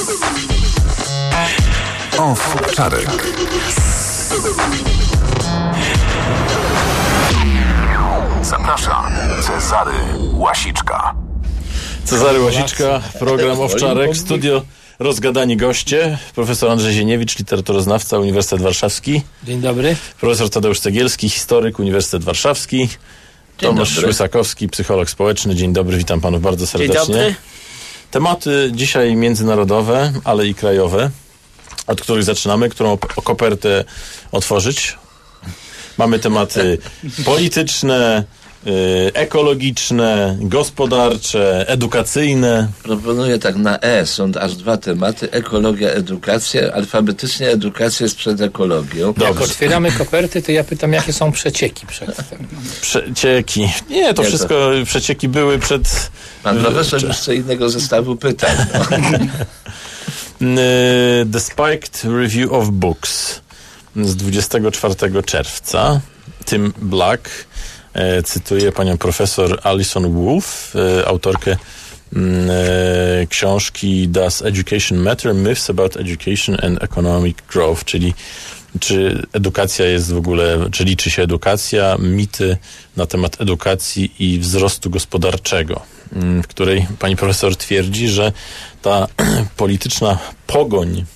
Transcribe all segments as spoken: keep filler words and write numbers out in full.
Owczarek. Zapraszam, Cezary Łasiczka. Cezary Łasiczka, program Owczarek, studio Rozgadani goście, profesor Andrzej Zieniewicz, literaturoznawca, Uniwersytet Warszawski. Dzień dobry. Profesor Tadeusz Cegielski, historyk, Uniwersytet Warszawski. Dzień Tomasz dobry. Łysakowski, psycholog społeczny. Dzień dobry, witam panów bardzo serdecznie. Dzień dobry. Tematy dzisiaj międzynarodowe, ale i krajowe, od których zaczynamy, którą o kopertę otworzyć. Mamy tematy polityczne, ekologiczne, gospodarcze, edukacyjne. Proponuję tak na E, są aż dwa tematy, ekologia, edukacja. Alfabetycznie edukacja jest przed ekologią. Dobrze. Jak otwieramy koperty, to ja pytam, jakie są przecieki przed tym. Przecieki. Nie, to Nie, wszystko, to... przecieki były przed... Pan profesor już co innego zestawu pytań. No. The Spiked Review of Books z dwudziestego czwartego czerwca. Tim Black e, cytuje panią profesor Alison Wolf, e, autorkę e, książki Does Education Matter? Myths about Education and Economic Growth, czyli czy edukacja jest w ogóle, czy liczy się edukacja, mity na temat edukacji i wzrostu gospodarczego, w której pani profesor twierdzi, że ta polityczna pogoń,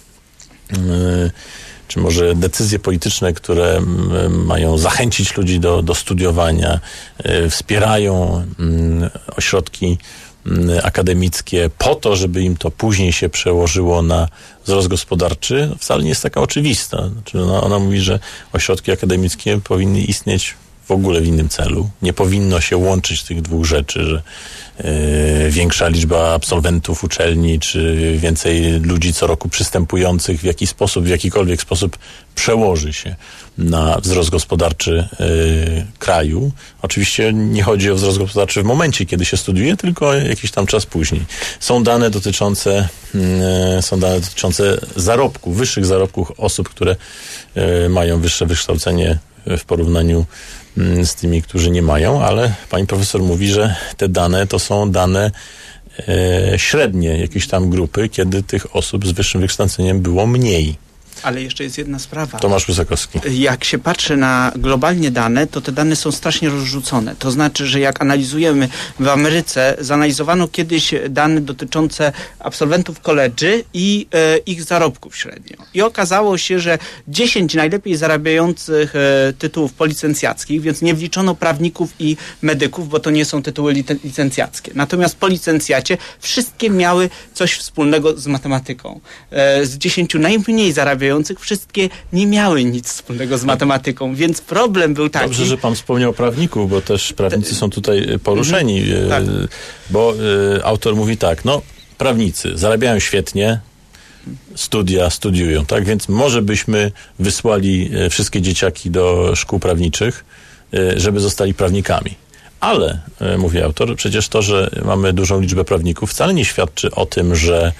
czy może decyzje polityczne, które mają zachęcić ludzi do, do studiowania, wspierają ośrodki akademickie po to, żeby im to później się przełożyło na wzrost gospodarczy, wcale nie jest taka oczywista. Znaczy ona, ona mówi, że ośrodki akademickie powinny istnieć w ogóle w innym celu. Nie powinno się łączyć tych dwóch rzeczy, że yy, większa liczba absolwentów uczelni, czy więcej ludzi co roku przystępujących w jakiś sposób, w jakikolwiek sposób przełoży się na wzrost gospodarczy yy, kraju. Oczywiście nie chodzi o wzrost gospodarczy w momencie, kiedy się studiuje, tylko jakiś tam czas później. Są dane dotyczące yy, są dane dotyczące zarobków, wyższych zarobków osób, które yy, mają wyższe wykształcenie w porównaniu z tymi, którzy nie mają, ale pani profesor mówi, że te dane to są dane e, średnie jakiejś tam grupy, kiedy tych osób z wyższym wykształceniem było mniej. Ale jeszcze jest jedna sprawa. Tomasz Łysakowski. Jak się patrzy na globalnie dane, to te dane są strasznie rozrzucone. To znaczy, że jak analizujemy w Ameryce, zanalizowano kiedyś dane dotyczące absolwentów college'y i e, ich zarobków średnio. I okazało się, że dziesięć najlepiej zarabiających e, tytułów policencjackich, więc nie wliczono prawników i medyków, bo to nie są tytuły licencjackie. Natomiast po licencjacie wszystkie miały coś wspólnego z matematyką. E, z dziesięciu najmniej zarabiających wszystkie nie miały nic wspólnego z matematyką, więc problem był taki... Dobrze, że pan wspomniał prawników, bo też prawnicy są tutaj poruszeni, mm, tak. bo y, autor mówi tak, no prawnicy zarabiają świetnie, studia studiują, tak, więc może byśmy wysłali wszystkie dzieciaki do szkół prawniczych, y, żeby zostali prawnikami. Ale, y, mówi autor, przecież to, że mamy dużą liczbę prawników wcale nie świadczy o tym, że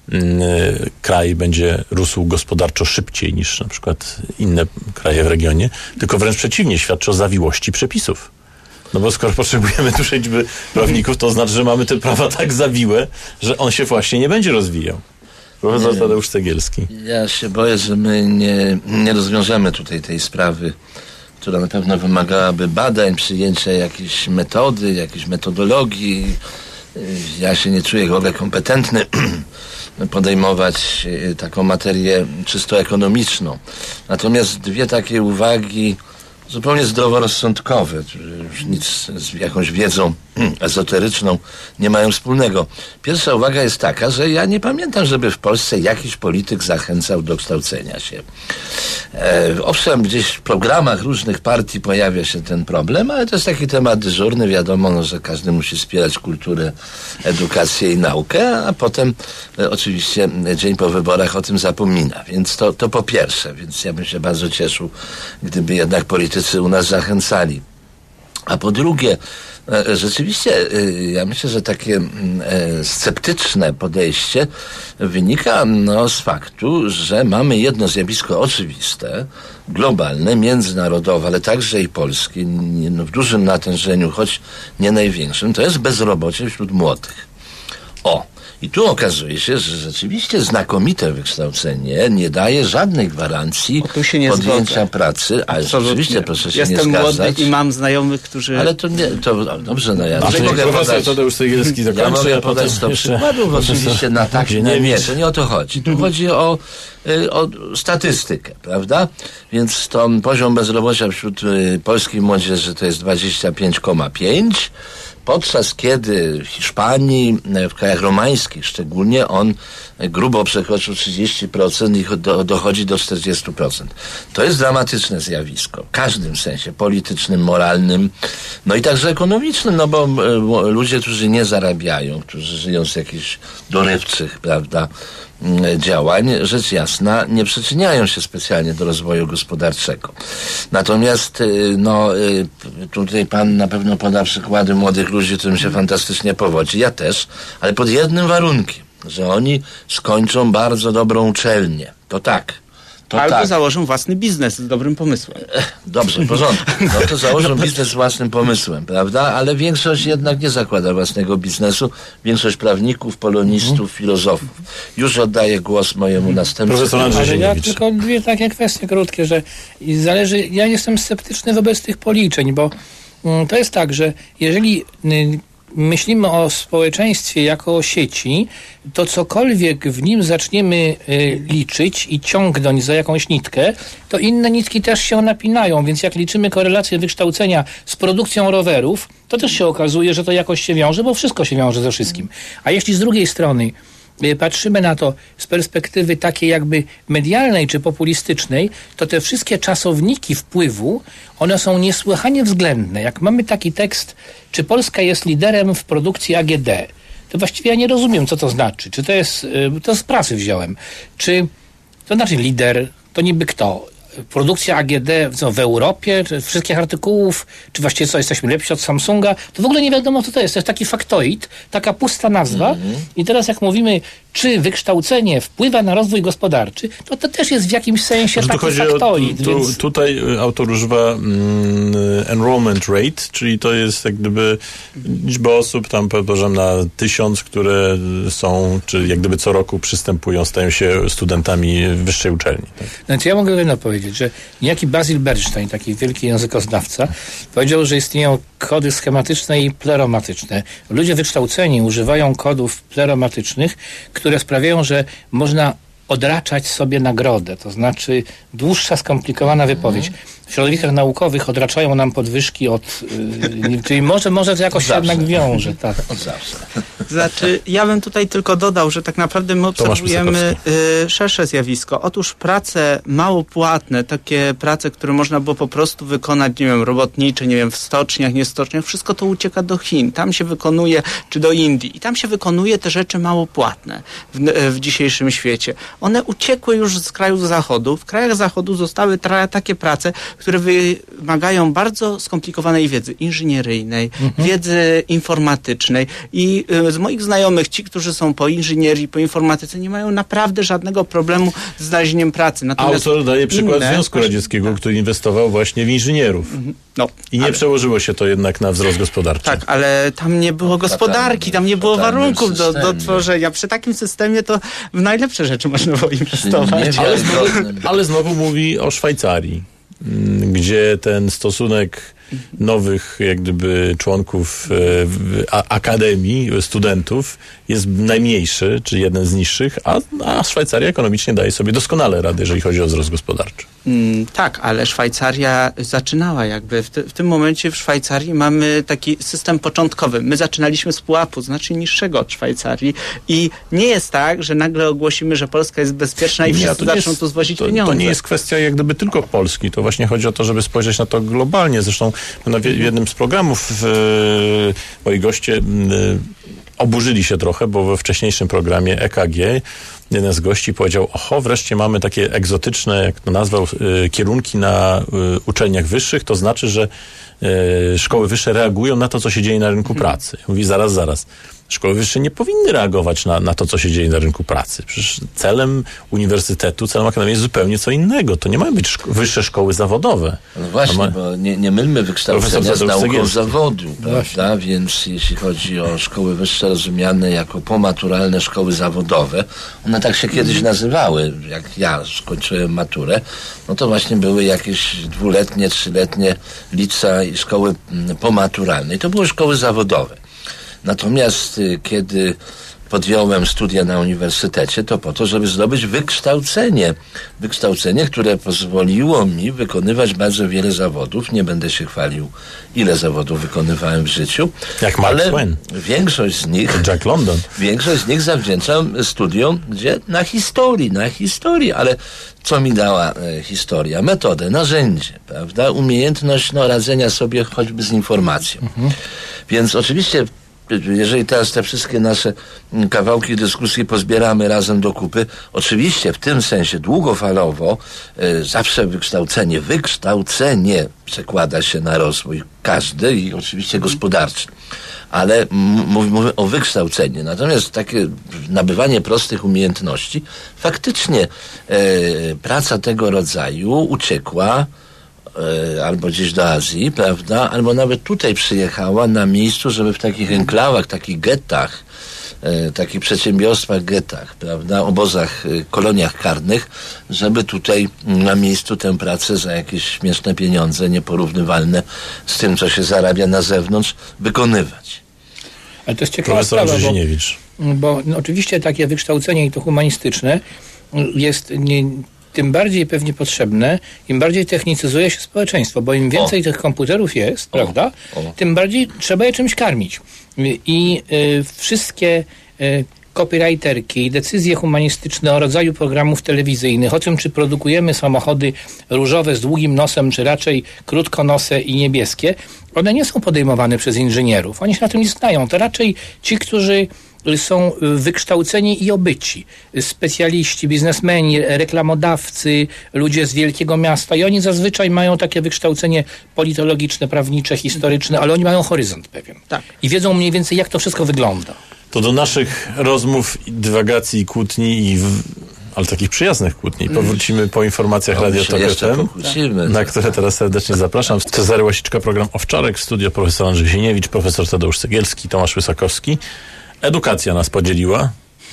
kraj będzie rósł gospodarczo szybciej niż na przykład inne kraje w regionie, tylko wręcz przeciwnie, świadczy o zawiłości przepisów. No bo skoro potrzebujemy dużej liczby prawników, to znaczy, że mamy te prawa tak zawiłe, że on się właśnie nie będzie rozwijał. Profesor Tadeusz Cegielski. Ja się boję, że my nie, nie rozwiążemy tutaj tej sprawy, która na pewno wymagałaby badań, przyjęcia jakiejś metody, jakiejś metodologii. Ja się nie czuję w ogóle kompetentny podejmować taką materię czysto ekonomiczną. Natomiast dwie takie uwagi zupełnie zdroworozsądkowe, już nic z jakąś wiedzą ezoteryczną nie mają wspólnego. Pierwsza uwaga jest taka, że ja nie pamiętam, żeby w Polsce jakiś polityk zachęcał do kształcenia się. E, owszem, gdzieś w programach różnych partii pojawia się ten problem, ale to jest taki temat dyżurny. Wiadomo, no, że każdy musi wspierać kulturę, edukację i naukę, a potem e, oczywiście dzień po wyborach o tym zapomina. Więc to, to po pierwsze. Więc ja bym się bardzo cieszył, gdyby jednak politycy u nas zachęcali. A po drugie, rzeczywiście, ja myślę, że takie sceptyczne podejście wynika no, z faktu, że mamy jedno zjawisko oczywiste, globalne, międzynarodowe, ale także i polskie, no, w dużym natężeniu, choć nie największym, to jest bezrobocie wśród młodych. O, I tu okazuje się, że rzeczywiście znakomite wykształcenie nie daje żadnej gwarancji tu się nie podjęcia zgodzę. pracy, ale Absolutnie. rzeczywiście proszę się Jestem nie zgadzać. młody i mam znajomych, którzy... Ale to nie, to dobrze, no ja A nie to mogę profesor podać, Tadeusz Cegielski ja zakończy, mogę a potem podać sto jeszcze przykładów profesor oczywiście na tak i na nie, Zieniewicz. to nie o to chodzi. Tu chodzi o, y, o statystykę, prawda? Więc to poziom bezrobocia wśród y, polskiej młodzieży to jest dwadzieścia pięć przecinek pięć, podczas kiedy w Hiszpanii, w krajach romańskich szczególnie, on grubo przekroczył trzydzieści procent i do, dochodzi do czterdzieści procent. To jest dramatyczne zjawisko. W każdym sensie politycznym, moralnym, no i także ekonomicznym, no bo e, ludzie, którzy nie zarabiają, którzy żyją z jakichś dorywczych, prawda, działań, rzecz jasna, nie przyczyniają się specjalnie do rozwoju gospodarczego. Natomiast no, tutaj pan na pewno poda przykłady młodych ludzi, którym się fantastycznie powodzi. Ja też, ale pod jednym warunkiem, że oni skończą bardzo dobrą uczelnię. To tak. To Albo tak. założą własny biznes z dobrym pomysłem. Dobrze, w porządku. No to założą biznes z własnym pomysłem, prawda? Ale większość jednak nie zakłada własnego biznesu. Większość prawników, polonistów, filozofów. Już oddaję głos mojemu następcy. Profesor Andrzej Ale ja Zieniewicz. tylko dwie takie kwestie krótkie, że i zależy, ja jestem sceptyczny wobec tych policzeń, bo mm, to jest tak, że jeżeli y, myślimy o społeczeństwie jako o sieci, to cokolwiek w nim zaczniemy y, liczyć i ciągnąć za jakąś nitkę, to inne nitki też się napinają, więc jak liczymy korelację wykształcenia z produkcją rowerów, to też się okazuje, że to jakoś się wiąże, bo wszystko się wiąże ze wszystkim. A jeśli z drugiej strony y, patrzymy na to z perspektywy takiej jakby medialnej czy populistycznej, to te wszystkie czasowniki wpływu, one są niesłychanie względne. Jak mamy taki tekst, czy Polska jest liderem w produkcji A G D, to właściwie ja nie rozumiem, co to znaczy. Czy to jest, to z prasy wziąłem. Czy to znaczy lider, to niby kto? Produkcja A G D co, w Europie, czy wszystkich artykułów, czy właściwie co, jesteśmy lepsi od Samsunga, to w ogóle nie wiadomo, co to jest. To jest taki faktoid, taka pusta nazwa. Mm-hmm. I teraz jak mówimy, czy wykształcenie wpływa na rozwój gospodarczy, to to też jest w jakimś sensie Że taki chodzi faktoid. o, tu, więc... Tutaj autor używa mm, enrollment rate, czyli to jest jak gdyby liczba osób tam podłożam na tysiąc, które są, czy jak gdyby co roku przystępują, stają się studentami wyższej uczelni. Tak? Znaczy ja mogę jedno powiedzieć, że niejaki Basil Bernstein, taki wielki językoznawca, powiedział, że istnieją kody schematyczne i pleromatyczne. Ludzie wykształceni używają kodów pleromatycznych, które sprawiają, że można odraczać sobie nagrodę, to znaczy dłuższa, skomplikowana wypowiedź. W środowiskach naukowych odraczają nam podwyżki od... Yy, czyli może, może to jakoś się jednak wiąże. Tak. Od zawsze. Znaczy, ja bym tutaj tylko dodał, że tak naprawdę my obserwujemy y, szersze zjawisko. Otóż prace mało płatne, takie prace, które można było po prostu wykonać, nie wiem, robotnicze, nie wiem, w stoczniach, nie w stoczniach, wszystko to ucieka do Chin. Tam się wykonuje, czy do Indii. I tam się wykonuje te rzeczy mało płatne w, w dzisiejszym świecie. One uciekły już z krajów zachodu. W krajach zachodu zostały tra- takie prace, które wymagają bardzo skomplikowanej wiedzy inżynieryjnej, mhm. wiedzy informatycznej i y, z moich znajomych, ci, którzy są po inżynierii, po informatyce, nie mają naprawdę żadnego problemu z znalezieniem pracy. Natomiast autor daje przykład inne, Związku Radzieckiego, tak. który inwestował właśnie w inżynierów. No, I nie ale, przełożyło się to jednak na wzrost gospodarczy. tak, ale tam nie było gospodarki, tam nie było warunków do, do tworzenia. Przy takim systemie to w najlepsze rzeczy można było inwestować. Ale znowu, ale znowu mówi o Szwajcarii, gdzie ten stosunek nowych jak gdyby członków e, a, akademii, studentów jest najmniejszy, czy jeden z niższych, a, a Szwajcaria ekonomicznie daje sobie doskonale radę, jeżeli chodzi o wzrost gospodarczy. Mm, tak, ale Szwajcaria zaczynała jakby. W, te, w tym momencie w Szwajcarii mamy taki system początkowy. My zaczynaliśmy z pułapu znacznie niższego od Szwajcarii i nie jest tak, że nagle ogłosimy, że Polska jest bezpieczna i wszyscy zaczną jest, tu zwozić to, pieniądze. To nie jest kwestia jak gdyby tylko Polski. To właśnie chodzi o to, żeby spojrzeć na to globalnie. Zresztą na w jednym z programów w, moi goście oburzyli się trochę, bo we wcześniejszym programie E K G jeden z gości powiedział, oho, wreszcie mamy takie egzotyczne, jak to nazwał, kierunki na uczelniach wyższych, to znaczy, że szkoły wyższe reagują na to, co się dzieje na rynku pracy. Mówi, zaraz, zaraz. Szkoły wyższe nie powinny reagować na, na to, co się dzieje na rynku pracy. Przecież celem uniwersytetu, celem akademii jest zupełnie co innego. To nie mają być szko- wyższe szkoły zawodowe. No właśnie, ma... bo nie, nie mylmy wykształcenia z nauką zawodu, prawda? Właśnie. Więc jeśli chodzi o szkoły wyższe rozumiane jako pomaturalne szkoły zawodowe, one tak się kiedyś nazywały. Jak ja skończyłem maturę, no to właśnie były jakieś dwuletnie, trzyletnie licea i szkoły pomaturalne. I to były szkoły zawodowe. Natomiast y, kiedy podjąłem studia na uniwersytecie, to po to, żeby zdobyć wykształcenie. Wykształcenie, które pozwoliło mi wykonywać bardzo wiele zawodów. Nie będę się chwalił, ile zawodów wykonywałem w życiu. Jak Mark ale Twain. Większość z nich... Jack London. Większość z nich zawdzięczam studiom, gdzie na historii, na historii, ale co mi dała e, historia? Metodę, narzędzie, prawda? Umiejętność no, radzenia sobie choćby z informacją. Mhm. Więc oczywiście jeżeli teraz te wszystkie nasze kawałki dyskusji pozbieramy razem do kupy, oczywiście w tym sensie długofalowo y, zawsze wykształcenie, wykształcenie przekłada się na rozwój każdy i oczywiście gospodarczy. Ale m- mówimy o wykształceniu. Natomiast takie nabywanie prostych umiejętności, faktycznie y, praca tego rodzaju uciekła albo gdzieś do Azji, prawda, albo nawet tutaj przyjechała na miejscu, żeby w takich enklawach, takich gettach, e, takich przedsiębiorstwach, gettach, prawda, obozach, e, koloniach karnych, żeby tutaj na miejscu tę pracę za jakieś śmieszne pieniądze, nieporównywalne z tym, co się zarabia na zewnątrz, wykonywać. Ale to jest ciekawa Profesor sprawa, Brzezieniewicz. bo, bo no, oczywiście takie wykształcenie i to humanistyczne jest nie, tym bardziej pewnie potrzebne, im bardziej technicyzuje się społeczeństwo, bo im więcej o. tych komputerów jest, o. prawda, o. tym bardziej trzeba je czymś karmić. I y, wszystkie y, copywriterki, decyzje humanistyczne o rodzaju programów telewizyjnych, o tym, czy produkujemy samochody różowe z długim nosem, czy raczej krótkonose i niebieskie, one nie są podejmowane przez inżynierów. Oni się na tym nie znają. To raczej ci, którzy są wykształceni i obyci. Specjaliści, biznesmeni, reklamodawcy, ludzie z wielkiego miasta i oni zazwyczaj mają takie wykształcenie politologiczne, prawnicze, historyczne, ale oni mają horyzont pewien. Tak. I wiedzą mniej więcej, jak to wszystko wygląda. To do naszych rozmów, dywagacji i kłótni, i w, ale takich przyjaznych kłótni, powrócimy po informacjach no, Radia Tok F M, na które teraz serdecznie zapraszam. Cezary Łasiczka, program Owczarek, studio profesor Andrzej Zieniewicz, profesor Tadeusz Cegielski, Tomasz Łysakowski. Edukacja nas podzieliła.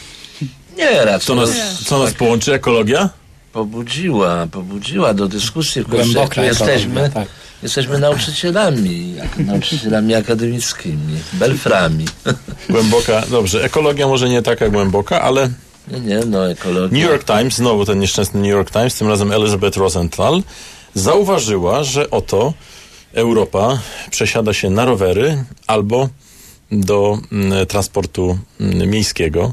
Nie, raczej. Co nas, co nas połączy? Ekologia? Pobudziła, pobudziła do dyskusji. Głęboka jesteśmy, tak. jesteśmy nauczycielami, nauczycielami akademickimi, belframi. Głęboka, dobrze. Ekologia może nie taka głęboka, ale... Nie, nie, no ekologia. New York Times, znowu ten nieszczęsny New York Times, tym razem Elizabeth Rosenthal, zauważyła, że oto Europa przesiada się na rowery albo do m, transportu m, miejskiego.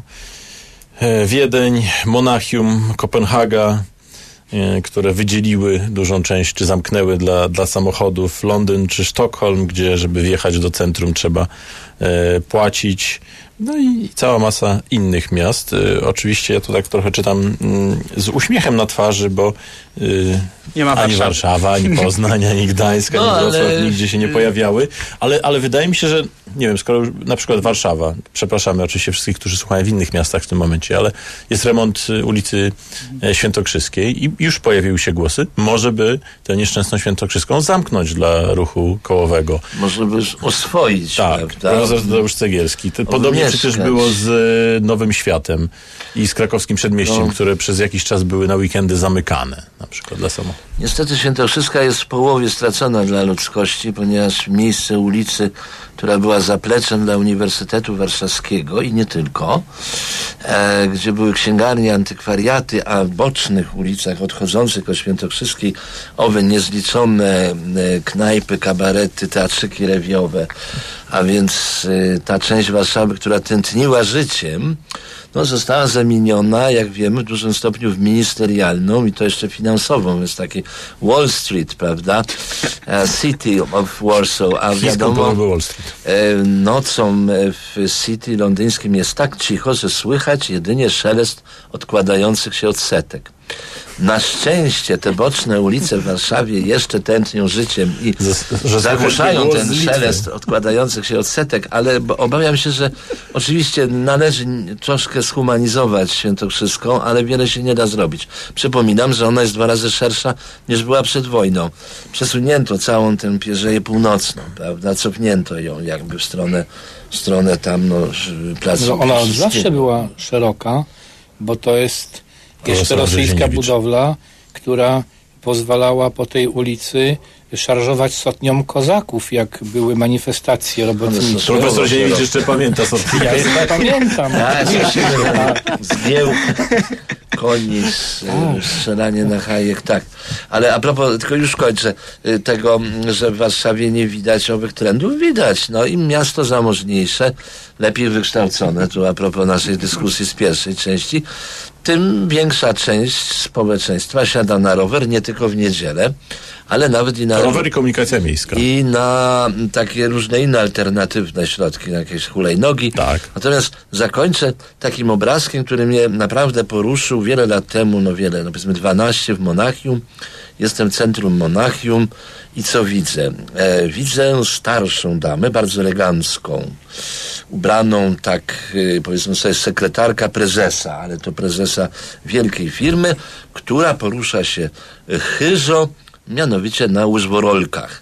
E, Wiedeń, Monachium, Kopenhaga, e, które wydzieliły dużą część, czy zamknęły dla, dla samochodów, Londyn czy Sztokholm, gdzie żeby wjechać do centrum trzeba e, płacić. No i cała masa innych miast. Y, oczywiście ja tu tak trochę czytam y, z uśmiechem na twarzy, bo y, nie ma ani Warszawa, ani Poznań, ani Gdańsk, ani no, Wrocław ale... nigdzie się nie pojawiały. Ale, ale wydaje mi się, że nie wiem, skoro na przykład Warszawa, przepraszamy oczywiście wszystkich, którzy słuchają w innych miastach w tym momencie, ale jest remont ulicy Świętokrzyskiej i już pojawiły się głosy, może by tę nieszczęsną Świętokrzyską zamknąć dla ruchu kołowego. Może by oswoić. Tak, prawda? Profesor Tadeusz Cegielski. To podobnie przecież było z e, Nowym Światem i z krakowskim Przedmieściem, no. które przez jakiś czas były na weekendy zamykane, na przykład dla samochodów. Niestety Świętokrzyska jest w połowie stracona dla ludzkości, ponieważ miejsce ulicy, która była zapleczem dla Uniwersytetu Warszawskiego i nie tylko, e, gdzie były księgarnie, antykwariaty, a w bocznych ulicach odchodzących od Świętokrzyskiej owe niezliczone e, knajpy, kabarety, teatrzyki rewiowe, a więc e, ta część Warszawy, która tętniła życiem, no, została zamieniona, jak wiemy, w dużym stopniu w ministerialną i to jeszcze finansową. Jest taki Wall Street, prawda? City of Warsaw, a wiadomo, Wall Street. nocą w City londyńskim jest tak cicho, że słychać jedynie szelest odkładających się odsetek. Na szczęście te boczne ulice w Warszawie jeszcze tętnią życiem i że zagłuszają ten szelest odkładających się odsetek, ale obawiam się, że oczywiście należy troszkę zhumanizować Świętokrzyską, ale wiele się nie da zrobić. Przypominam, że ona jest dwa razy szersza niż była przed wojną. Przesunięto całą tę Pierzeję Północną, prawda? Cofnięto ją jakby w stronę, w stronę tam, no, placu. No, ona od zawsze była szeroka, bo to jest jeszcze rosyjska budowla, która pozwalała po tej ulicy szarżować sotnią kozaków, jak były manifestacje robotnicze. Profesor Zieniewicz jeszcze pamięta sotnię. Ja jeszcze pamiętam. Zgieł koni, strzelanie na hajek, tak. Ale a propos, tylko już kończę, tego, że w Warszawie nie widać owych trendów. Widać. No im miasto zamożniejsze, lepiej wykształcone, tu a propos naszej dyskusji z pierwszej części, tym większa część społeczeństwa siada na rower nie tylko w niedzielę, ale nawet i na... Rower i komunikacja miejska. I na takie różne inne alternatywne środki, na jakieś hulajnogi. Tak. Natomiast zakończę takim obrazkiem, który mnie naprawdę poruszył wiele lat temu, no wiele, no powiedzmy dwanaście w Monachium. Jestem w centrum Monachium i co widzę? E, widzę starszą damę, bardzo elegancką, ubraną tak, e, powiedzmy sobie, sekretarka prezesa, ale to prezesa wielkiej firmy, która porusza się chyżo, mianowicie na łyżworolkach.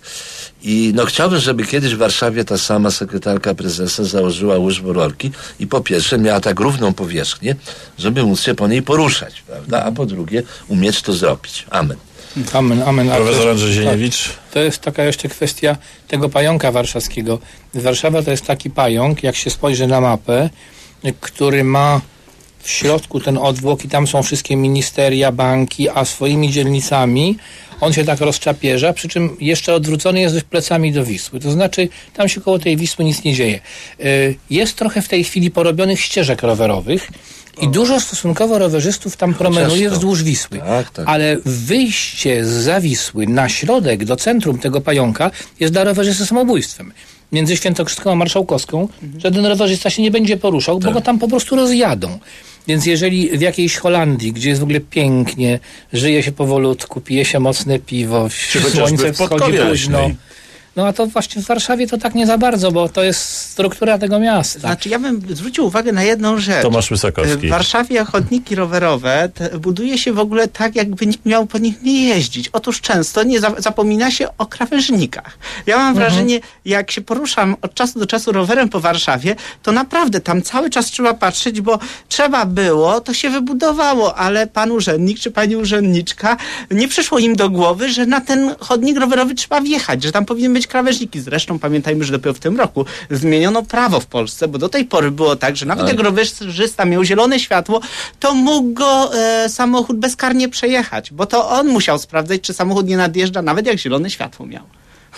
I no chciałbym, żeby kiedyś w Warszawie ta sama sekretarka prezesa założyła łyżworolki i po pierwsze miała tak równą powierzchnię, żeby móc się po niej poruszać, prawda? A po drugie umieć to zrobić. Amen. Amen, amen. Profesor Andrzej Zieniewicz. Tak, to jest taka jeszcze kwestia tego pająka warszawskiego. Warszawa to jest taki pająk, jak się spojrzy na mapę, który ma w środku ten odwłok i tam są wszystkie ministeria, banki, a swoimi dzielnicami on się tak rozczapierza, przy czym jeszcze odwrócony jest plecami do Wisły. To znaczy, tam się koło tej Wisły nic nie dzieje. Jest trochę w tej chwili porobionych ścieżek rowerowych i dużo stosunkowo rowerzystów tam promenuje wzdłuż Wisły. Tak, tak. Ale wyjście zza Wisły na środek, do centrum tego pająka jest dla rowerzysty samobójstwem. Między Świętokrzyską a Marszałkowską mhm. żaden rowerzysta się nie będzie poruszał, tak. bo go tam po prostu rozjadą. Więc jeżeli w jakiejś Holandii, gdzie jest w ogóle pięknie, żyje się powolutku, pije się mocne piwo, słońce wschodzi późno. No a to właśnie w Warszawie to tak nie za bardzo, bo to jest struktura tego miasta. Znaczy ja bym zwrócił uwagę na jedną rzecz. Tomasz Wysokowski. W Warszawie chodniki rowerowe te, buduje się w ogóle tak, jakby nikt miał po nich nie jeździć. Otóż często nie za, zapomina się o krawężnikach. Ja mam mhm. wrażenie, jak się poruszam od czasu do czasu rowerem po Warszawie, to naprawdę tam cały czas trzeba patrzeć, bo trzeba było, to się wybudowało, ale pan urzędnik czy pani urzędniczka nie przyszło im do głowy, że na ten chodnik rowerowy trzeba wjechać, że tam powinien być krawężniki. Zresztą pamiętajmy, że dopiero w tym roku zmieniono prawo w Polsce, bo do tej pory było tak, że nawet tak. jak rowerzysta miał zielone światło, to mógł go e, samochód bezkarnie przejechać, bo to on musiał sprawdzać, czy samochód nie nadjeżdża, nawet jak zielone światło miał.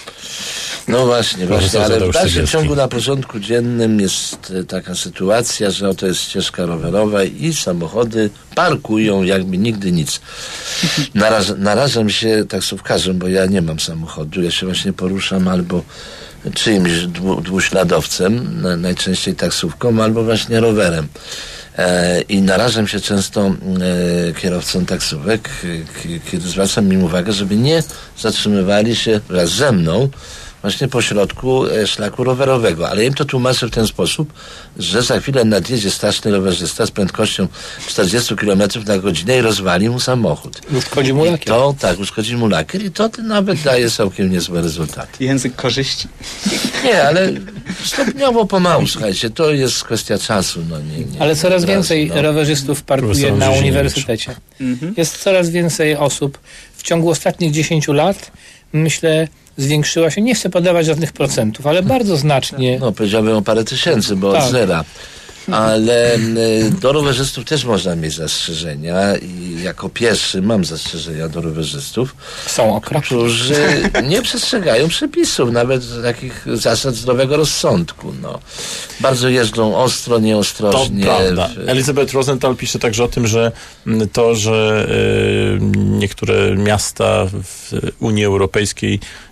No właśnie, właśnie, ale w dalszym ciągu na porządku dziennym jest taka sytuacja, że oto jest ścieżka rowerowa i samochody parkują jakby nigdy nic. Naraż, narażam się taksówkarzem, bo ja nie mam samochodu, ja się właśnie poruszam albo czyimś dwu, dwuśladowcem, na, najczęściej taksówką, albo właśnie rowerem. E, I narażam się często e, kierowcom taksówek, k- kiedy zwracam im uwagę, żeby nie zatrzymywali się wraz ze mną właśnie po środku e, szlaku rowerowego. Ale im to tłumaczę w ten sposób, że za chwilę nadjedzie straszny rowerzysta z prędkością czterdzieści kilometrów na godzinę i rozwali mu samochód. Uszkodzi mu lakier. To, tak, uszkodzi mu lakier i to nawet daje całkiem niezłe rezultaty. Język korzyści. Nie, ale stopniowo, pomału, słuchajcie, to jest kwestia czasu. No, nie, nie, ale coraz razu, więcej no. rowerzystów parkuje na uniwersytecie. Mhm. Jest coraz więcej osób. W ciągu ostatnich dziesięciu lat, myślę, zwiększyła się, nie chcę podawać żadnych procentów, ale bardzo znacznie. No, powiedziałbym o parę tysięcy, bo tak. od zera. Ale y, do rowerzystów też można mieć zastrzeżenia i jako pierwszy mam zastrzeżenia do rowerzystów. Są okropni. Którzy nie przestrzegają przepisów, nawet takich zasad zdrowego rozsądku. No. Bardzo jeżdżą ostro, nieostrożnie. To prawda. Elizabeth Rosenthal pisze także o tym, że to, że y, niektóre miasta w Unii Europejskiej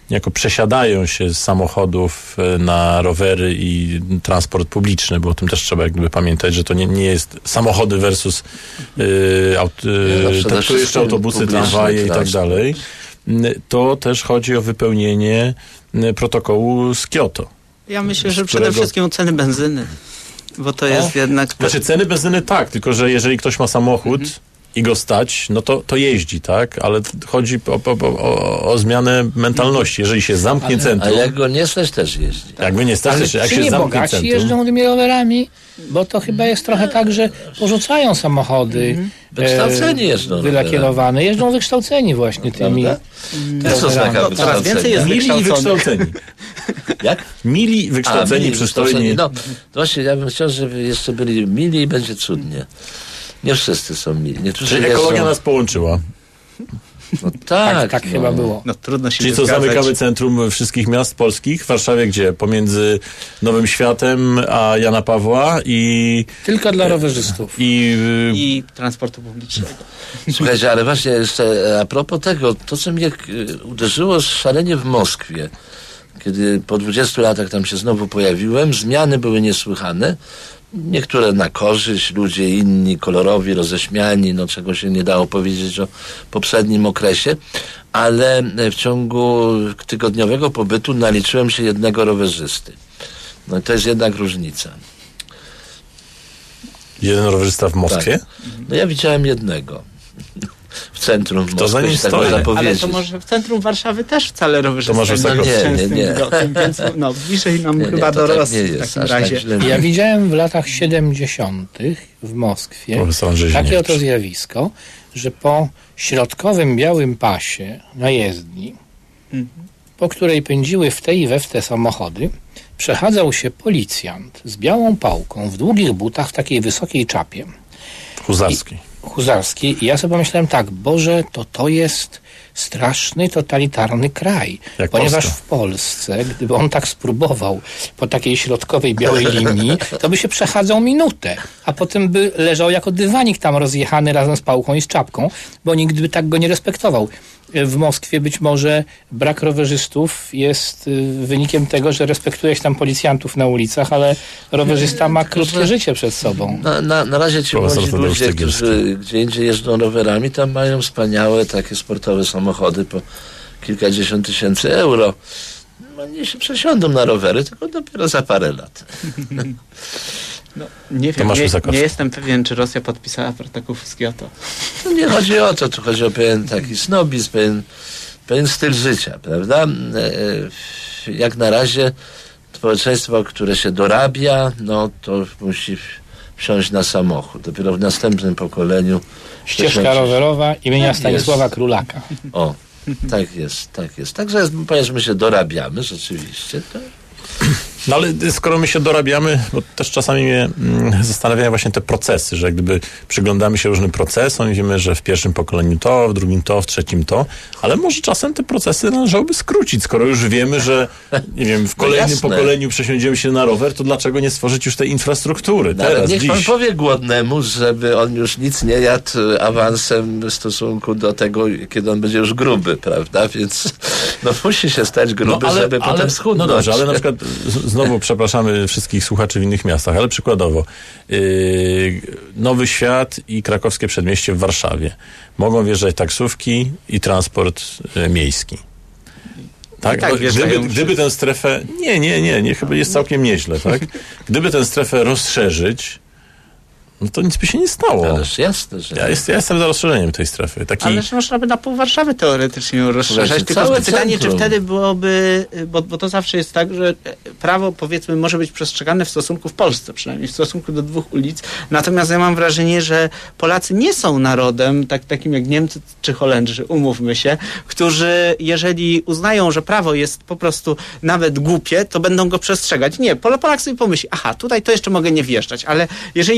niejako przesiadają się z samochodów na rowery i transport publiczny, bo o tym też trzeba jak gdyby pamiętać, że to nie, nie jest samochody versus yy, aut, yy, no, tak, to jeszcze autobusy, tramwaje i tak dalej. To też chodzi o wypełnienie protokołu z Kioto. Ja myślę, że którego... przede wszystkim o ceny benzyny, bo to jest o, jednak... Znaczy ceny benzyny tak, tylko że jeżeli ktoś ma samochód mhm. i go stać, no to, to jeździ, tak? Ale chodzi o, o, o, o zmianę mentalności. Jeżeli się zamknie ale, centrum... A jak go nie stać, też jeździ. Tak. Jakby nie stać, ale też, jak czy się nie zamknie bogaci centrum... jeżdżą tymi rowerami? Bo to chyba jest trochę tak, że porzucają samochody Mhm. Wykształceni e, jeżdżą wylakierowane. Jeżdżą wykształceni właśnie tymi Też są taka no, coraz więcej jest Mili i wykształceni. Jak? Mili, wykształceni, A, mili, przystojni. No, właśnie, ja bym chciał, żeby jeszcze byli mili i będzie cudnie. Nie wszyscy są mili. Niektórzy Czyli ekologia jeżdżą... nas połączyła. No tak, Tak, tak no. chyba było. No trudno się Czyli nie co, zgadzać. zamykamy centrum wszystkich miast polskich? W Warszawie gdzie? Pomiędzy Nowym Światem a Jana Pawła i... Tylko dla rowerzystów. I, I transportu publicznego. Słuchajcie, ale właśnie jeszcze a propos tego, to co mnie uderzyło szalenie w Moskwie, kiedy po dwudziestu latach tam się znowu pojawiłem, zmiany były niesłychane. Niektóre na korzyść, ludzie inni, kolorowi, roześmiani, no czego się nie dało powiedzieć o poprzednim okresie, ale w ciągu tygodniowego pobytu naliczyłem się jednego rowerzysty. No to jest jednak różnica. jeden rowerzysta w Moskwie? Tak. No ja widziałem jednego. W centrum Kto za nim stoi? Ale to może w centrum Warszawy też wcale rowerzysta To może w nie jest nie, nie, nie. częstym, więc no, bliżej nam Nie, nie, chyba to do tak Rosji nie w jest, takim aż tak razie. źle nie Ja jest. widziałem w latach siedemdziesiątych w Moskwie Profesor Andrzej takie Zieniewicz. oto zjawisko, że po środkowym białym pasie na jezdni, Mhm. po której pędziły w te i we w te samochody, przechadzał się policjant z białą pałką w długich butach w takiej wysokiej czapie Huzarski. huzarskiej i ja sobie pomyślałem tak, Boże, to to jest straszny, totalitarny kraj. Jak ponieważ Polska. w Polsce, gdyby on tak spróbował po takiej środkowej białej linii, to by się przechadzał minutę, a potem by leżał jako dywanik tam rozjechany razem z pałką i z czapką, bo nikt by tak go nie respektował. W Moskwie być może brak rowerzystów jest y, wynikiem tego, że respektuje się tam policjantów na ulicach, ale rowerzysta ma krótkie życie przed sobą. Na, na, na razie ci Profesor młodzi Tadeusz ludzie, Cegielski. którzy gdzie indziej jeżdżą rowerami, tam mają wspaniałe takie sportowe samochody po kilkadziesiąt tysięcy euro. Oni się przesiądą na rowery, tylko dopiero za parę lat. No, nie wiem, Tomasz nie, Wysokowski. nie jestem pewien, czy Rosja podpisała protokół z Kioto. No nie chodzi o to, tu chodzi o pewien taki snobizm, pewien, pewien styl życia, prawda? E, Jak na razie społeczeństwo, które się dorabia, no to musi wsiąść na samochód. Dopiero w następnym pokoleniu Ścieżka też- rowerowa imienia Tak Stanisława jest. Królaka. O, tak jest, tak jest. Także powiedzmy się dorabiamy rzeczywiście. To... No ale skoro my się dorabiamy, bo też czasami mnie mm, zastanawiają właśnie te procesy, że jak gdyby przyglądamy się różnym procesom i wiemy, że w pierwszym pokoleniu to, w drugim to, w trzecim to, ale może czasem te procesy należałoby skrócić, skoro już wiemy, że nie wiem, w kolejnym jasne. pokoleniu przesiądziemy się na rower, to dlaczego nie stworzyć już tej infrastruktury No, ale teraz, niech dziś? pan powie głodnemu, żeby on już nic nie jadł awansem w stosunku do tego, kiedy on będzie już gruby, prawda? Więc no musi się stać gruby, żeby potem schudnąć. No dobrze, ale na przykład z, znowu przepraszamy wszystkich słuchaczy w innych miastach, ale przykładowo yy, Nowy Świat i krakowskie przedmieście w Warszawie mogą wjeżdżać taksówki i transport yy, miejski. Tak, tak Bo wjeżdżają gdyby, wszyscy. gdyby tę strefę, nie, nie, nie, nie, chyba jest całkiem nieźle, tak? Gdyby tę strefę rozszerzyć, no to nic by się nie stało. Ależ jasne, że... Ja, jest, ja jestem za rozszerzeniem tej strefy. Taki... Ale że można by na pół Warszawy teoretycznie ją rozszerzać. Słuchajcie, Tylko całe pytanie, czy centrum. wtedy byłoby, bo, bo to zawsze jest tak, że prawo powiedzmy może być przestrzegane w stosunku w Polsce, przynajmniej w stosunku do dwóch ulic. Natomiast ja mam wrażenie, że Polacy nie są narodem tak, takim jak Niemcy czy Holendrzy, umówmy się, którzy jeżeli uznają, że prawo jest po prostu nawet głupie, to będą go przestrzegać. Nie, Pol- Polak sobie pomyśli, aha, tutaj to jeszcze mogę nie wjeżdżać, ale jeżeli będzie zbyt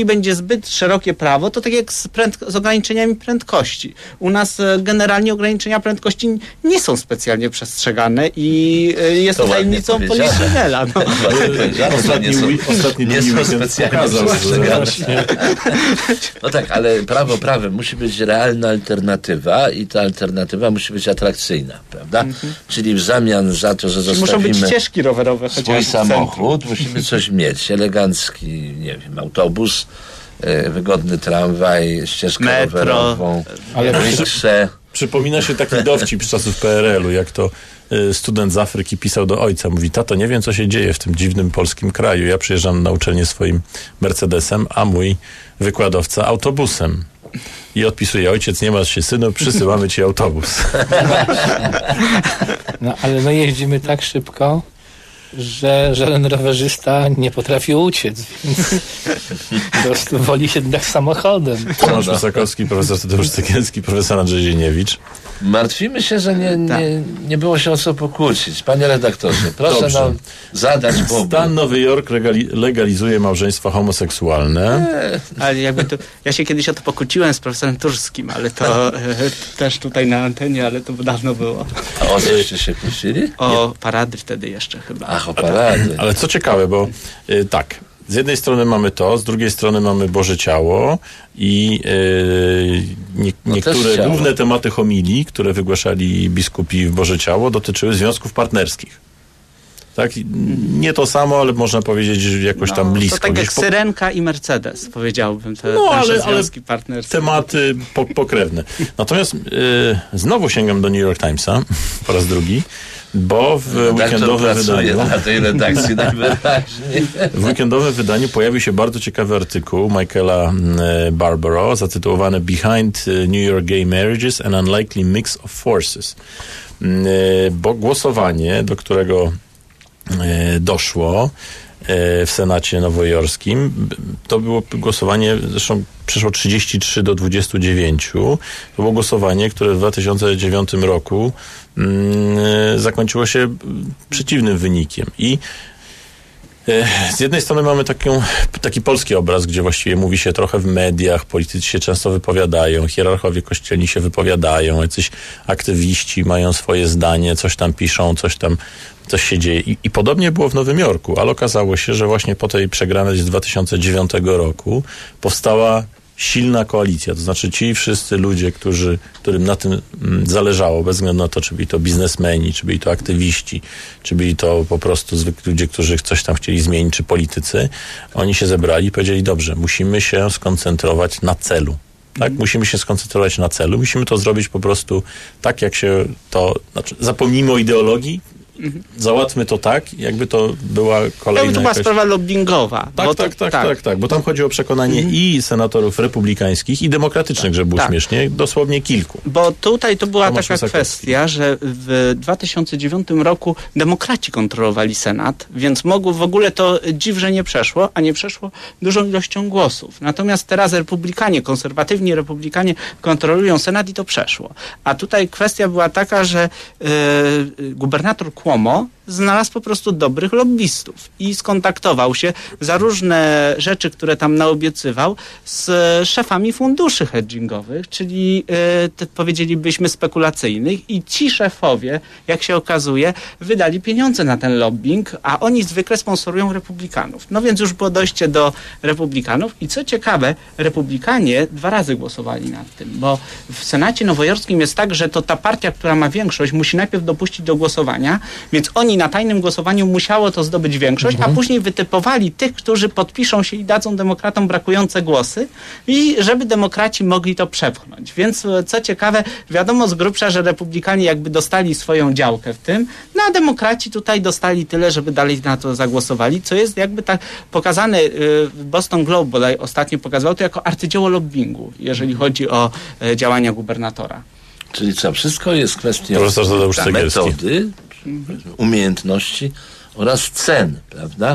zbyt szerokie prawo, to tak jak z, prędko- z ograniczeniami prędkości. U nas e, generalnie ograniczenia prędkości nie są specjalnie przestrzegane i e, jest to tajemnicą Poliszynela. No. Ostatni, ostatni nie są specjalnie przestrzegane. No tak, ale prawo prawem musi być realna alternatywa i ta alternatywa musi być atrakcyjna, prawda? Mhm. Czyli w zamian za to, że zostawimy muszą być ścieżki rowerowe, swój samochód, musimy coś mieć. Elegancki, nie wiem, autobus, e, wygodny tramwaj, ścieżkę metro, rowerową, rikszę. Przypomina się taki dowcip z czasów P R L-u, jak to y, student z Afryki pisał do ojca. Mówi, tato, nie wiem, co się dzieje w tym dziwnym polskim kraju. Ja przyjeżdżam na uczelnię swoim Mercedesem, a mój wykładowca autobusem. I odpisuje, ojciec, nie masz się, synu, przysyłamy ci autobus. No, ale my jeździmy tak szybko, że żaden rowerzysta nie potrafi uciec, więc po prostu woli jednak samochodem. Tomasz Wysokowski, profesor Tadeusz Cegielski, profesor Andrzej Zieniewicz. Martwimy się, że nie, nie, nie było się o co pokłócić. Panie redaktorze, proszę Dobrze. nam zadać Bobu. Stan Nowy Jork legali- legalizuje małżeństwa homoseksualne. Ale jakby to, ja się kiedyś o to pokłóciłem z profesorem Turskim, ale to e, też tutaj na antenie, ale to dawno było. A o coście się kłócili? O parady wtedy jeszcze chyba. Ach, o parady. Ale co ciekawe, bo y, tak, z jednej strony mamy to, z drugiej strony mamy Boże Ciało i y, nie, No niektóre ciało. główne tematy homilii, które wygłaszali biskupi w Boże Ciało, dotyczyły związków partnerskich. Tak? I nie to samo, ale można powiedzieć, że jakoś tam blisko. To tak jak Gdzieś po- Syrenka i Mercedes, powiedziałbym, te No, nasze ale- ale związki partnerskie. tematy po, pokrewne. Natomiast y, znowu sięgam do New York Timesa po raz drugi, bo w weekendowym wydaniu na tej redakcji najwyraźniej. w weekendowym wydaniu pojawił się bardzo ciekawy artykuł Michaela e, Barbaro zatytułowany Behind New York Gay Marriages An Unlikely Mix of Forces. E, bo głosowanie, do którego e, doszło e, w Senacie Nowojorskim, b- to było głosowanie, zresztą przeszło trzydzieści trzy do dwudziestu dziewięciu. To było głosowanie, które w dwa tysiące dziewiątym roku mm, e, zakończyło się mm, przeciwnym wynikiem. I z jednej strony mamy taką, taki polski obraz, gdzie właściwie mówi się trochę w mediach, politycy się często wypowiadają, hierarchowie kościelni się wypowiadają, jacyś aktywiści mają swoje zdanie, coś tam piszą, coś tam, coś się dzieje. I, i podobnie było w Nowym Jorku, ale okazało się, że właśnie po tej przegranej z dwa tysiące dziewiątego roku powstała silna koalicja, to znaczy ci wszyscy ludzie, którzy, którym na tym mm, zależało, bez względu na to, czy byli to biznesmeni, czy byli to aktywiści, czy byli to po prostu zwykli ludzie, którzy coś tam chcieli zmienić, czy politycy, oni się zebrali i powiedzieli, dobrze, musimy się skoncentrować na celu. Tak, mm. musimy się skoncentrować na celu, musimy to zrobić po prostu tak, jak się to, znaczy zapomnijmy o ideologii, Mhm. załatwmy to tak, jakby to była kolejna To była jakaś... sprawa lobbingowa. Tak, bo tak, to, tak, tak, tak, tak, bo tam chodzi o przekonanie mhm. i senatorów republikańskich, i demokratycznych, żeby było tak. śmiesznie, dosłownie kilku. Bo tutaj to była Tomasz taka Wysokowski. kwestia, że w dwa tysiące dziewiątym roku demokraci kontrolowali Senat, więc mogło w ogóle to dziw, że nie przeszło, a nie przeszło dużą ilością głosów. Natomiast teraz republikanie, konserwatywni republikanie kontrolują Senat i to przeszło. A tutaj kwestia była taka, że yy, gubernator Cuomo znalazł po prostu dobrych lobbystów i skontaktował się za różne rzeczy, które tam naobiecywał, z szefami funduszy hedgingowych, czyli e, te, powiedzielibyśmy spekulacyjnych, i ci szefowie, jak się okazuje, wydali pieniądze na ten lobbying, a oni zwykle sponsorują republikanów. No więc już było dojście do republikanów i co ciekawe, republikanie dwa razy głosowali nad tym, bo w Senacie Nowojorskim jest tak, że to ta partia, która ma większość, musi najpierw dopuścić do głosowania, więc oni na tajnym głosowaniu musiało to zdobyć większość, mhm. a później wytypowali tych, którzy podpiszą się i dadzą demokratom brakujące głosy, i żeby demokraci mogli to przepchnąć. Więc co ciekawe, wiadomo z grubsza, że republikanie jakby dostali swoją działkę w tym, no a demokraci tutaj dostali tyle, żeby dalej na to zagłosowali, co jest jakby tak pokazane, Boston Globe bodaj ostatnio pokazywał to jako arcydzieło lobbingu, jeżeli chodzi o działania gubernatora. Czyli co, wszystko jest kwestią Profesor Tadeusz Cegielski. metody, umiejętności oraz cen, prawda?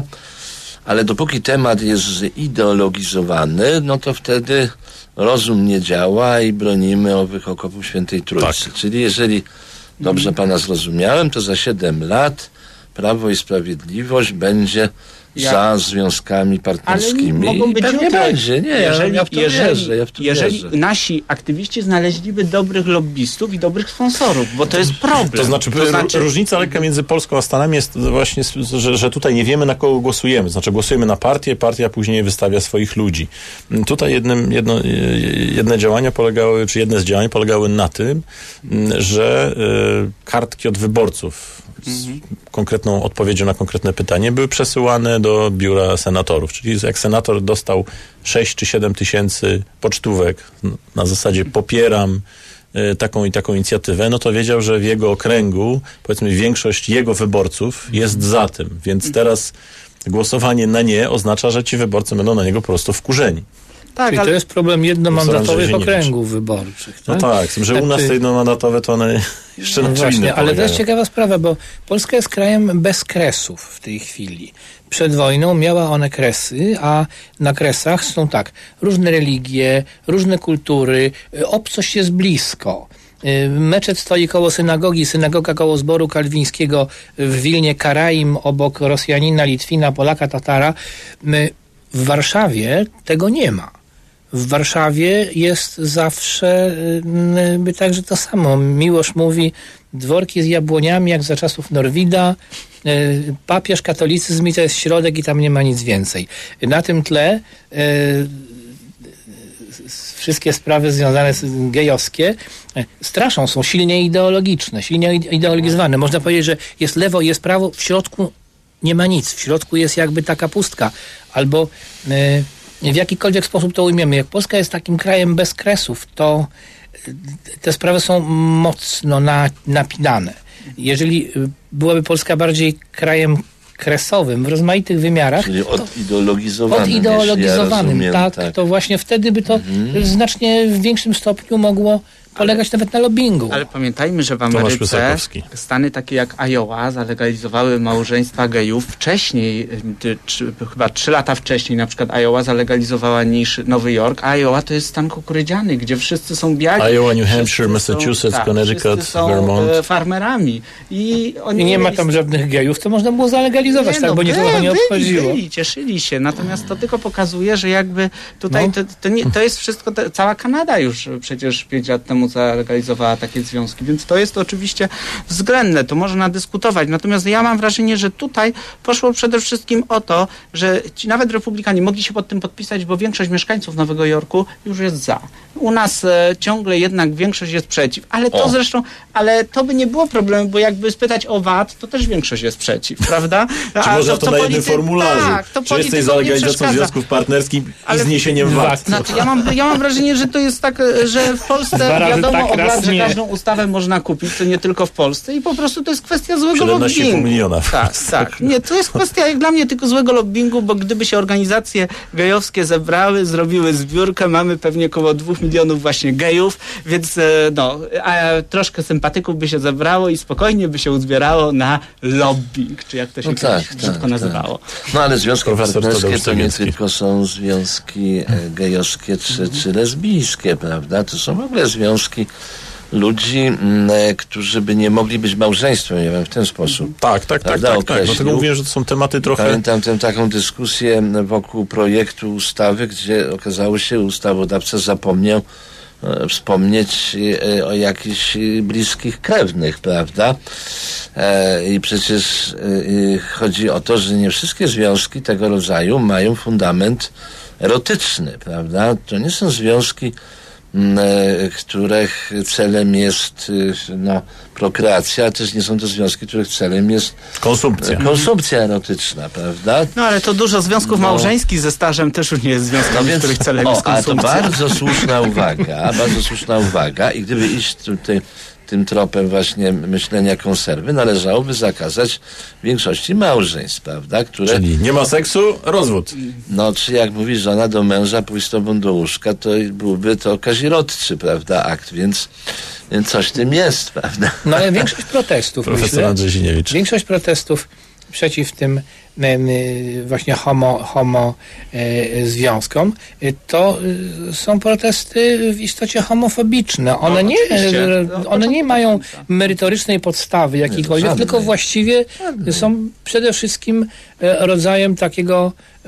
Ale dopóki temat jest zideologizowany, no to wtedy rozum nie działa i bronimy owych okopów Świętej Trójcy. Tak. Czyli jeżeli dobrze pana zrozumiałem, to za siedem lat Prawo i Sprawiedliwość będzie Ja- za związkami partnerskimi. Ale mogą I być pewnie jutro. będzie. Nie, jeżeli, ja w to jeżeli, wierzę. Ja w to jeżeli wierzę. nasi aktywiści znaleźliby dobrych lobbystów i dobrych sponsorów, bo to jest problem. To znaczy, to znaczy różnica lekka między Polską a Stanami jest właśnie, że, że tutaj nie wiemy, na kogo głosujemy. Znaczy głosujemy na partię, partia później wystawia swoich ludzi. Tutaj jednym, jedno, jedne działania polegały, czy jedne z działań polegały na tym, że y, kartki od wyborców z konkretną odpowiedzią na konkretne pytanie były przesyłane do biura senatorów. Czyli jak senator dostał sześć czy siedem tysięcy pocztówek na zasadzie popieram y, taką i taką inicjatywę, no to wiedział, że w jego okręgu, powiedzmy, większość jego wyborców jest za tym. Więc teraz głosowanie na nie oznacza, że ci wyborcy będą na niego po prostu wkurzeni. Tak, Czyli ale to jest problem jednomandatowych Andrzej okręgów wyborczych. No Tak? tak, z tym, że u nas te jednomandatowe to one jeszcze No na czym właśnie, innym ale to polegają. jest ciekawa sprawa, bo Polska jest krajem bez kresów w tej chwili. Przed wojną miała one kresy, a na kresach są tak, różne religie, różne kultury, y, obcość jest blisko. Y, Meczet stoi koło synagogi, synagoga koło zboru kalwińskiego w Wilnie, Karaim obok Rosjanina, Litwina, Polaka, Tatara. My w Warszawie tego nie ma. W Warszawie jest zawsze y, by także to samo. Miłosz mówi, dworki z jabłoniami jak za czasów Norwida, y, papież, katolicyzm i to jest środek i tam nie ma nic więcej. Na tym tle y, wszystkie sprawy związane z gejowskie y, straszą, są silnie ideologiczne, silnie ideologizowane. Można powiedzieć, że jest lewo i jest prawo, w środku nie ma nic. W środku jest jakby taka pustka. Albo y, w jakikolwiek sposób to ujmiemy. Jak Polska jest takim krajem bez kresów, to y, te sprawy są mocno na, napinane. Jeżeli y, byłaby Polska bardziej krajem kresowym w rozmaitych wymiarach, Czyli to odideologizowanym. odideologizowanym, jeśli ja tak, rozumiem, to właśnie wtedy by to mhm. znacznie w większym stopniu mogło polegać nawet na lobbingu. Ale pamiętajmy, że w Tomasz Ameryce Wysokowski. stany takie jak Iowa zalegalizowały małżeństwa gejów wcześniej, ty, czy, chyba trzy lata wcześniej, na przykład Iowa zalegalizowała niż Nowy Jork. A Iowa to jest stan kukurydziany, gdzie wszyscy są biali. Iowa, New wszyscy Hampshire, są- Massachusetts, tak, Connecticut, wszyscy są, Vermont. e, farmerami. I, oni I nie ma mieli- tam żadnych gejów, to można było zalegalizować, Nie, tak, no, bo nikogo to nie byli, obchodziło. Byli, cieszyli się, natomiast to tylko pokazuje, że jakby tutaj No. to, to, nie, to jest wszystko, to, cała Kanada już przecież pięć lat temu zalegalizowała takie związki, więc to jest oczywiście względne, to można dyskutować, natomiast ja mam wrażenie, że tutaj poszło przede wszystkim o to, że ci nawet republikanie mogli się pod tym podpisać, bo większość mieszkańców Nowego Jorku już jest za. U nas e, ciągle jednak większość jest przeciw, ale to O. zresztą, ale to by nie było problemu, bo jakby spytać o V A T, to też większość jest przeciw, prawda? Czy można to, na jednym polity- formularzu? Tak, to Czy jesteś politykom za nie legalizacją przeszkadza. związków partnerskich Ale- i zniesieniem V A T? Znaczy, ja mam, ja mam wrażenie, że to jest tak, że w Polsce Dwa razy wiadomo tak, od raz lat, że nie. każdą ustawę można kupić, to nie tylko w Polsce i po prostu to jest kwestia złego siedemnaście i pół lobbingu. miliona w Tak, Polsce. tak. Nie, to jest kwestia jak dla mnie tylko złego lobbingu, bo gdyby się organizacje gejowskie zebrały, zrobiły zbiórkę, mamy pewnie około dwóch milionów właśnie gejów, więc e, no, a troszkę sympatyków by się zebrało i spokojnie by się uzbierało na lobbying, czy jak to się No kiedyś tak, brzydko tak, nazywało. No ale związki Profesor partnerskie Tadeusz to nie Cegielski. tylko są związki e, gejowskie czy, czy lesbijskie, prawda? To są w ogóle związki ludzi, m, e, którzy by nie mogli być małżeństwem, ja wiem, w ten sposób. Tak, tak, tak, Prawda, tak, tak. Dlatego określił. mówiłem, że to są tematy trochę... Pamiętam tę taką dyskusję wokół projektu ustawy, gdzie okazało się, ustawodawca zapomniał e, wspomnieć e, o jakichś e, bliskich krewnych, prawda? E, I przecież e, chodzi o to, że nie wszystkie związki tego rodzaju mają fundament erotyczny, prawda? To nie są związki, m, e, których celem jest e, no, prokreacja, a też nie są to związki, których celem jest Konsumpcja. konsumpcja erotyczna, prawda? No ale to dużo związków No. małżeńskich ze stażem też już nie jest związkami, których celem jest o, a to konsumpcja. bardzo słuszna uwaga, bardzo słuszna uwaga i gdyby iść tutaj tym tropem właśnie myślenia konserwy, należałoby zakazać większości małżeństw, prawda, które, Czyli nie ma seksu, rozwód. no, czy jak mówi żona do męża, pójść z tobą do łóżka, to byłby to kazirodczy, prawda, akt, więc, więc coś w tym jest, prawda. No ale większość protestów, Profesor myślę, Andrzej Ziniewicz. większość protestów przeciw tym właśnie homo, homo związkom, to są protesty w istocie homofobiczne. One, no, nie, one nie mają merytorycznej podstawy jakiejkolwiek, nie, tylko właściwie żadnej. Są przede wszystkim rodzajem takiego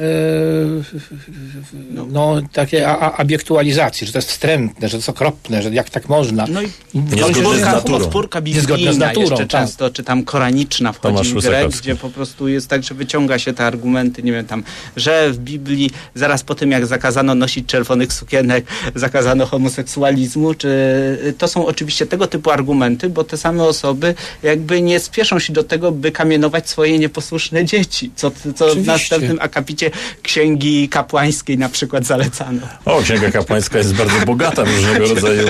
no, takie abiektualizacji, że to jest wstrętne, że to jest okropne, że jak tak można. No i podpórka biblijna z naturą, jeszcze tak. Często, czy tam koraniczna wchodzi w grę, gdzie po prostu jest tak, że wyciąga się te argumenty, nie wiem tam, że w Biblii zaraz po tym, jak zakazano nosić czerwonych sukienek, zakazano homoseksualizmu, czy to są oczywiście tego typu argumenty, bo te same osoby jakby nie spieszą się do tego, by kamienować swoje nieposłuszne dzieci, co, co w następnym akapicie księgi kapłańskiej na przykład zalecano. O, księga kapłańska jest bardzo bogata w różnego rodzaju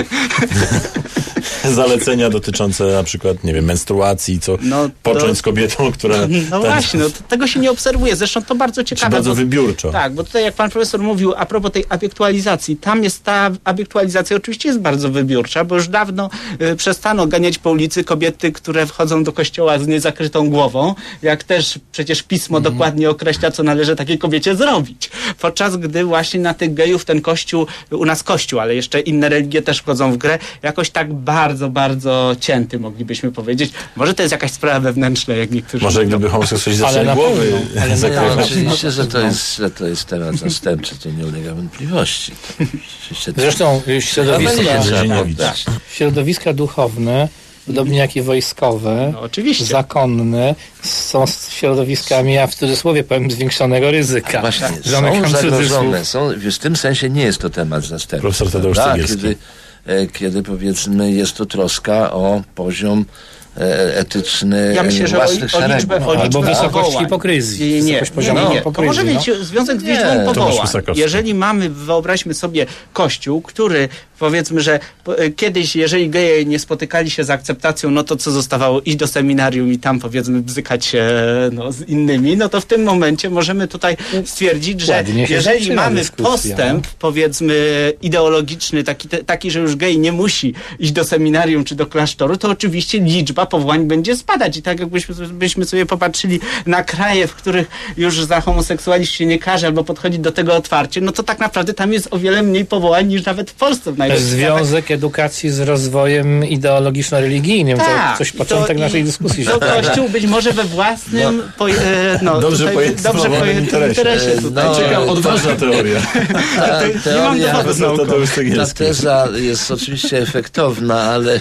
zalecenia dotyczące na przykład, nie wiem, menstruacji, co no, począć to... z kobietą, która... No, no ten... właśnie, no, to, tego się nie obserwuje. Zresztą to bardzo ciekawe. Czy bardzo bo, wybiórczo. Tak, bo tutaj jak pan profesor mówił a propos tej abiektualizacji, tam jest ta abiektualizacja oczywiście jest bardzo wybiórcza, bo już dawno y, przestano ganiać po ulicy kobiety, które wchodzą do kościoła z niezakrytą głową, jak też przecież pismo mm. dokładnie określa, co należy takiej kobiecie zrobić. Podczas gdy właśnie na tych gejów ten kościół, u nas kościół, ale jeszcze inne religie też wchodzą w grę, jakoś tak bardzo, bardzo cięty, moglibyśmy powiedzieć. Może to jest jakaś sprawa wewnętrzna, jak niektórzy Może mówią. Gdyby homoseksualiści zaczęli głowy. Ale no, ja, oczywiście, że to, jest, że to jest temat zastępczy, to nie ulega wątpliwości. Zresztą środowiska, środowiska duchowne, podobnie jak i wojskowe, no, oczywiście. zakonne, są środowiskami, ja w cudzysłowie powiem, zwiększonego ryzyka. Właśnie, są zagrożone. Są, w tym sensie nie jest to temat zastępczy. Profesor Tadeusz Cegielski. Kiedy, kiedy powiedzmy jest to troska o poziom etyczny ja myślę, że własnych o, o liczbę, no, o liczbę albo wysokość hipokryzji. Nie, nie, nie, nie, nie, nie. To może mieć związek z liczbą powołań. Jeżeli mamy, wyobraźmy sobie kościół, który powiedzmy, że kiedyś, jeżeli geje nie spotykali się z akceptacją, no to co zostawało? Iść do seminarium i tam powiedzmy bzykać się no, z innymi, no to w tym momencie możemy tutaj stwierdzić, że jeżeli mamy postęp, powiedzmy ideologiczny, taki, taki, że już gej nie musi iść do seminarium czy do klasztoru, to oczywiście liczba powołań będzie spadać. I tak jakbyśmy byśmy sobie popatrzyli na kraje, w których już za homoseksualizm się nie każe albo podchodzi do tego otwarcie, no to tak naprawdę tam jest o wiele mniej powołań niż nawet w Polsce. W Związek edukacji z rozwojem ideologiczno-religijnym. Tak, to coś początek to, naszej dyskusji. To Kościół być może we własnym no, poje, no, dobrze tutaj, poje, dobrze pojętym interesie. interesie tutaj. No, Ciekawa, odważna teoria. Ta, teoria ta teza jest oczywiście efektowna, ale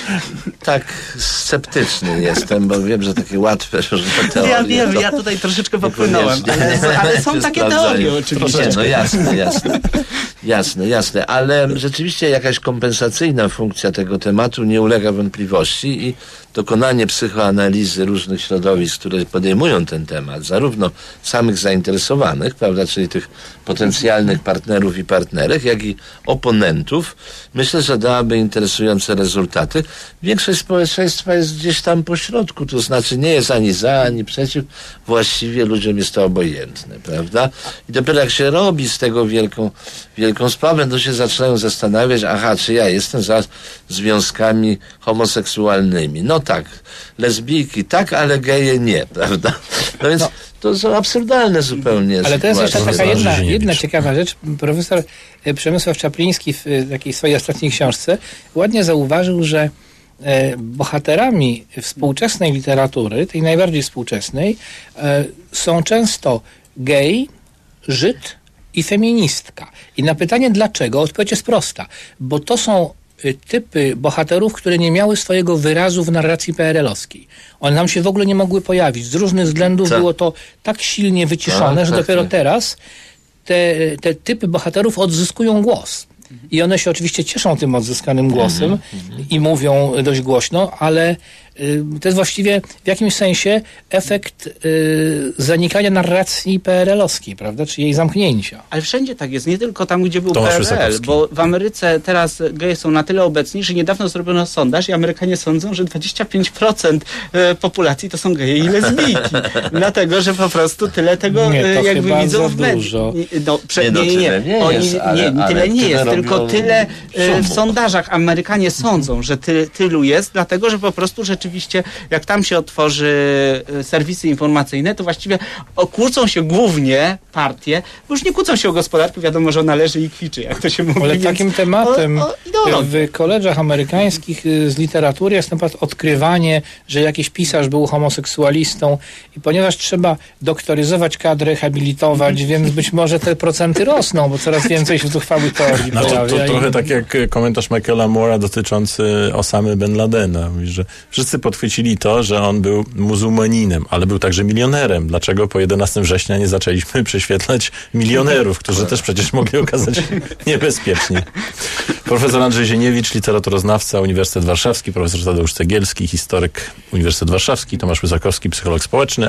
tak sceptyczny jestem, bo wiem, że takie łatwe różne teorie. Ja wiem, ja tutaj troszeczkę popłynąłem, ale, ale są takie teorie oczywiście. No jasne, jasne. Jasne, jasne, ale rzeczywiście jakaś kompensacyjna funkcja tego tematu nie ulega wątpliwości i dokonanie psychoanalizy różnych środowisk, które podejmują ten temat, zarówno samych zainteresowanych, prawda, czyli tych potencjalnych partnerów i partnerek, jak i oponentów, myślę, że dałaby interesujące rezultaty. Większość społeczeństwa jest gdzieś tam po środku, to znaczy nie jest ani za, ani przeciw, właściwie ludziom jest to obojętne, prawda? I dopiero jak się robi z tego wielką, wielką sprawę, to się zaczynają zastanawiać, aha, czy ja jestem za związkami homoseksualnymi. No tak, lesbijki tak, ale geje nie, prawda? No więc no. to są absurdalne zupełnie. Ale to jest jeszcze taka jedna, jedna ciekawa rzecz. Profesor Przemysław Czapliński w takiej swojej ostatniej książce ładnie zauważył, że e, bohaterami współczesnej literatury, tej najbardziej współczesnej, e, są często gej, Żyd i feministka. I na pytanie dlaczego, odpowiedź jest prosta. Bo to są typy bohaterów, które nie miały swojego wyrazu w narracji P R L-owskiej. One nam się w ogóle nie mogły pojawić. Z różnych względów Co? było to tak silnie wyciszone, A, że tak, dopiero tak. teraz te, te typy bohaterów odzyskują głos. I one się oczywiście cieszą tym odzyskanym głosem mm-hmm. i mówią dość głośno, ale y, to jest właściwie w jakimś sensie efekt y, zanikania narracji P R L-owskiej, prawda? Czy jej zamknięcia. Ale wszędzie tak jest, nie tylko tam, gdzie był Tomasz P R L, Wysokowski. Bo w Ameryce teraz geje są na tyle obecni, że niedawno zrobiono sondaż i Amerykanie sądzą, że dwadzieścia pięć procent populacji to są geje i lesbijki. Dlatego, że po prostu tyle tego nie, to jakby widzą w mediach. No, nie, no, nie, nie, nie, Oni, jest, ale, nie, ale tyle nie jest, robią... tylko tyle w sondażach Amerykanie sądzą, że ty, tylu jest, dlatego, że po prostu rzeczywiście oczywiście, jak tam się otworzy serwisy informacyjne, to właściwie kłócą się głównie partie, bo już nie kłócą się o gospodarkę, wiadomo, że ona leży i kwiczy, jak to się mówi. Ale więc takim tematem o, o w koledżach amerykańskich z literatury jest na przykład odkrywanie, że jakiś pisarz był homoseksualistą i ponieważ trzeba doktoryzować kadrę, habilitować, więc być może te procenty rosną, bo coraz więcej się zuchwałych teorii No to, pojawia. to i- trochę tak jak komentarz Michaela Moore'a dotyczący Osamy Ben Ladena. Mówi, że wszyscy podchwycili to, że on był muzułmaninem, ale był także milionerem. Dlaczego po jedenastego września nie zaczęliśmy prześwietlać milionerów, którzy też przecież mogli okazać się niebezpieczni? Profesor Andrzej Zieniewicz, literaturoznawca, Uniwersytet Warszawski, profesor Tadeusz Cegielski, historyk, Uniwersytet Warszawski, Tomasz Łysakowski, psycholog społeczny,